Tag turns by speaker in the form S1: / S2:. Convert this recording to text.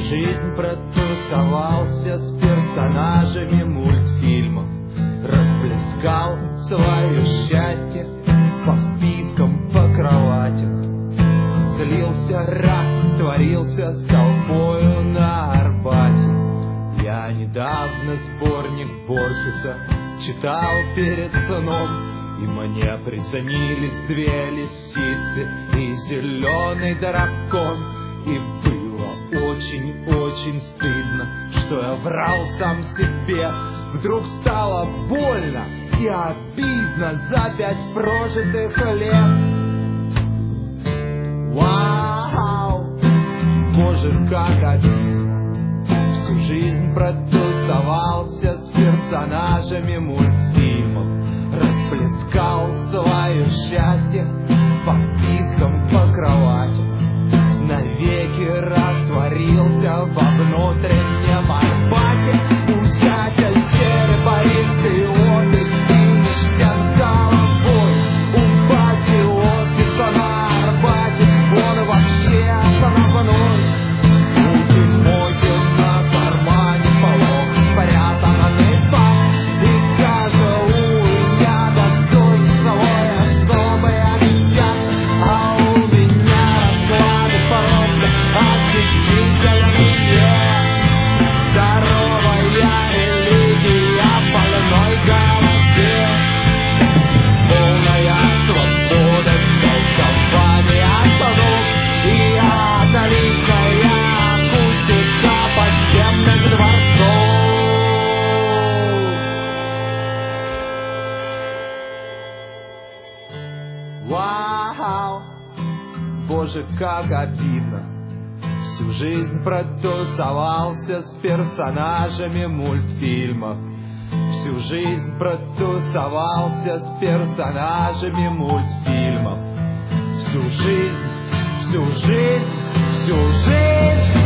S1: жизнь протусовался с персонажами мультфильмов, расплескал свое счастье по впискам, по кроватях, слился, растворился с толпою на Арбате. Я недавно сборник Борхеса читал перед сном, и мне приценились две лисицы и зеленый дракон. И было очень-очень стыдно, что я врал сам себе. Вдруг стало больно и обидно за 5 прожитых лет. Вау, боже, как обидно. Всю жизнь протусовался с персонажами мультфильмов, расплескал свое счастье по впискам, по кроватям, навеки растворился во внутреннем Арбате. Усятель серебристый отдых и ништяк с головой. У бати офиса на Арбате он вообще основной. Руки-моки на кармане полок, спрятанный сам. И каждый у меня достоин свой особый объект. А у меня расклады просто офигительный век. Здоровая религия в больной голове, полная свобода, толкование остановок и отличная акустика подземных дворцов. Вау, боже, как обидно. Всю жизнь протусовался с персонажами мультфильмов. Всю жизнь протусовался с персонажами мультфильмов. Всю жизнь, всю жизнь, всю жизнь.